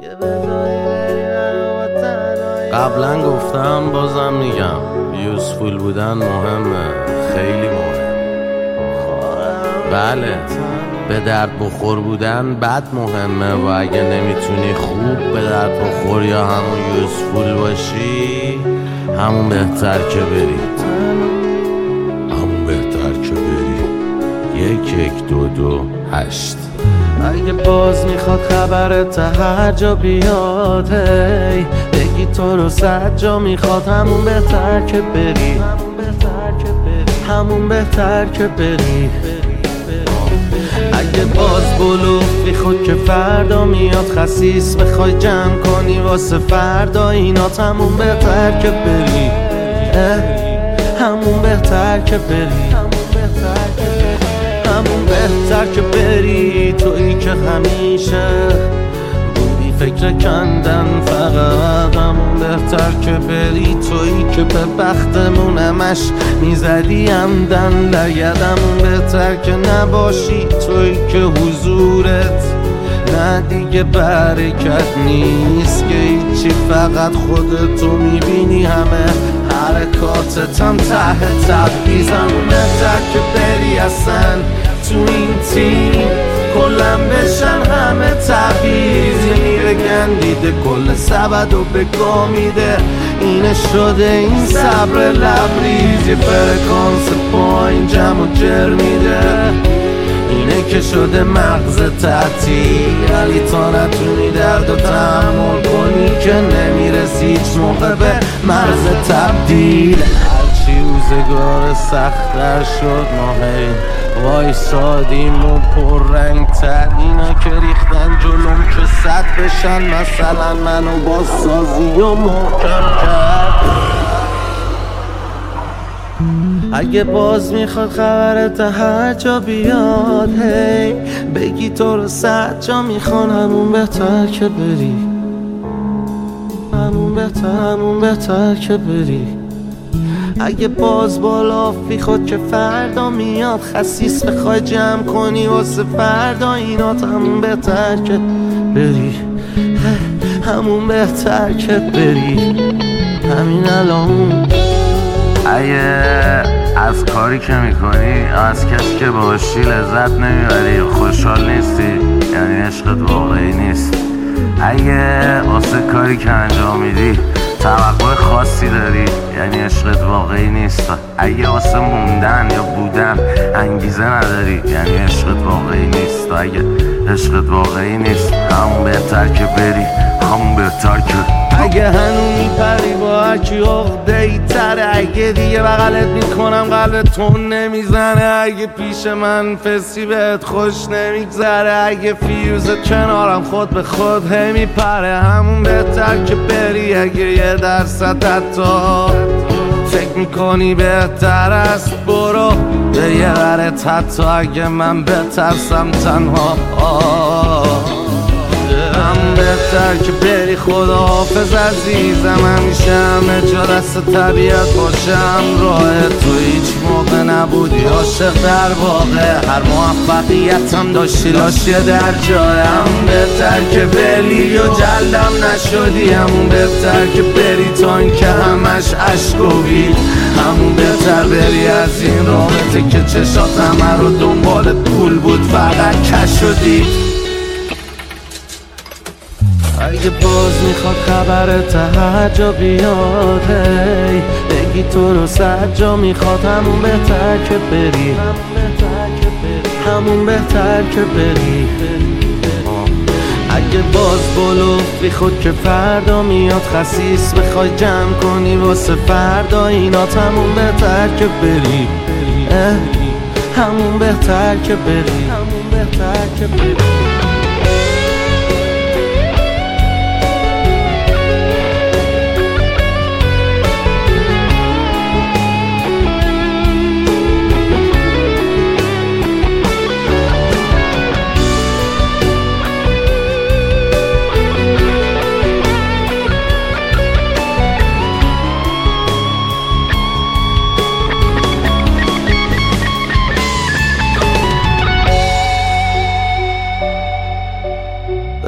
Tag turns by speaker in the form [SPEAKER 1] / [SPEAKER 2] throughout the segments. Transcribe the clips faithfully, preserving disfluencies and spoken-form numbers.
[SPEAKER 1] قبلا گفتم بازم میگم یوزفول بودن مهمه، خیلی مهم. بله، به درد بخور بودن بد مهمه و اگه نمیتونی خوب به درد بخور یا همون یوزفول باشی، همون بهتر که بری همون بهتر که بری یک یک دو دو هشت. اگه باز میخواد خبرت هر جا بیاد، هی بگی تو رو صد جا میخواد، همون بهتر که بری همون بهتر که بری. اگه باز بلوفی خود که فردا میاد خسیس بخوای جمع کنی واسه فردا اینات، همون بهتر که بری همون بهتر که بری همون بهتر که بری. تویی که همیشه بودی فکر کندن فقط، همون بهتر که بری. تویی که به بختمون همش میزدی عمدن لگد، همون بهتر که نباشی. تویی که حضورت نه دیگه برکت نیست که هیچی، فقط خودتو میبینی، همه حرکاتت هم ته تبعیض. همون بهتر که بری اصلا تو این تیم کلم بشن همه تبعیض، یعنی بگندیده کل سبد و بگاه میده. اینه شده این صبر لبریز، یه فرکانس پایین جمع و جر میده. اینه که شده مغز تعطیل، ولی تا نتونی درد و تحمل کنی که نمیرسی هیچ موقع به مرز تبدیل. هرچی روزگار سخت‌تر شد ما هی وایسادیم و پررنگ تر، اینا که ریختن جلوم که صد بشن، مثلا منو با سازی و محکم کرد. اگه باز میخواد خبرت هر جا بیاد، هی بگی تو رو صد جا میخوان، همون بهتر که بری همون بهتر همون بهتر که بری. اگه باز بالافی خود که فردا میاد خسیس بخوای جمع کنی واسه فردا اینات، همون بهتر که بری همون بهتر که بری همین الان.
[SPEAKER 2] اگه از کاری که میکنی از کسی که باشی لذت نمیبری، خوشحال نیستی، یعنی عشقت واقعی نیست. اگه واسه کاری که انجام میدی توقع خاصی داری، یعنی عشقت واقعی نیست. اگه واسه موندن یا بودن انگیزه نداری، یعنی عشقت واقعی نیست. اگه عشقت واقعی نیست، همون بهتر که بری همون بهتر که.
[SPEAKER 1] اگه هنو میپری با هرکی عقده‌ای تره، اگه دیگه بغلت میکنم قلبتون نمیزنه، اگه پیش من فسی بهت خوش نمیگذره، اگه فیوزت کنارم خود به خود هی میپره، همون بهتر که بری. اگه یه درصد حتی فکر میکنی بهتر است برو به یه ورت، حتی اگه من بترسم تنها هم بهتر که بری. خداحافظ عزیزم، همیشه همه جا دست طبیعت باشم. راه تو هیچ موقع نبودی عاشق در واقع، هر موفقیتم داشتی لاشیه در جای. هم بهتر که بری و جلدم نشدی، همون بهتر که بری تا این که همش عشق و وید. همون بهتر بری از این رابطه که چشات همه رو دنبال پول بود فقط کش شدی. اگه باز میخواد خبرت هر جا بیاد، هی بگی تو رو صد جا میخواد، همون بهتر که بری همون بهتر که بری. اگه باز بلوفی خود که فردا میاد خسیس بخوای جمع کنی واسه فردا اینات، همون بهتر که بری همون بهتر که بری همون بهتر که بری.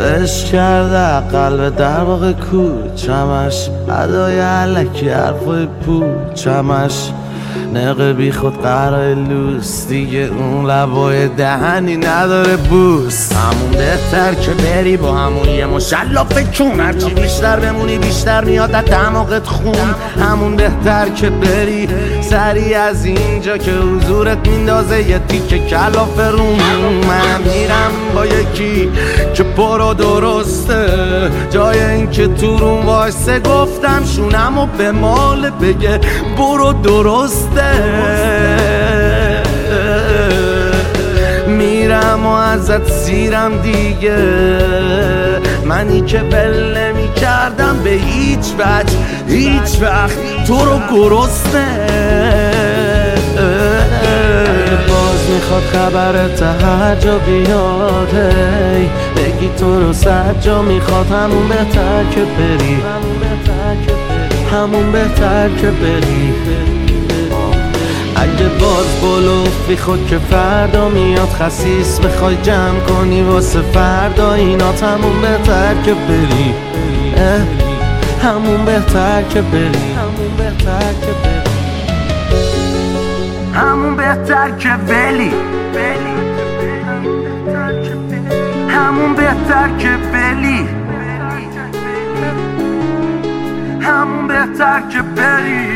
[SPEAKER 1] عشق کرده قلب در واقع کوچمش ادای علکی حرفای پوچمش نقه بی خود قرار لوس دیگه اون لبای دهنی نداره بوس همون بهتر که بری با همون یه مشلافه کن هرچی بیشتر بمونی بیشتر میاد در دماغت خون همون بهتر که بری سری از اینجا که حضورت میندازه یه تیکه کلافه روم منم میرم با یکی که برو درسته جای این که تو روم وایسه گفتم شونم و به مال بگه برو درسته میرم و ازت سیرم دیگه منی که ول نمی کردم به هیچ وجه هیچ وقت تو رو گرسنه باز میخواد خبرت هر جا بیاد هی بگی تو رو صد جا میخواد همون بهتر که بری همون بهتر که بری اگه باز بلوف بی خود که فردا میاد خسیس بخوای جمع کنی واسه فردا اینات همون بهتر که بری همون بهتر که بری همون بهتر که بری
[SPEAKER 2] همون بهتر که بلی همون بهتر که بلی همون بهتر که بری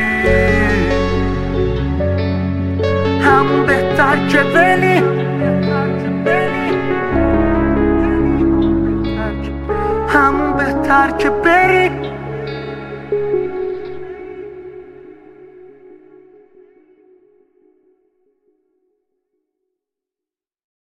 [SPEAKER 2] همون بهتر که بلی همون بهتر که بری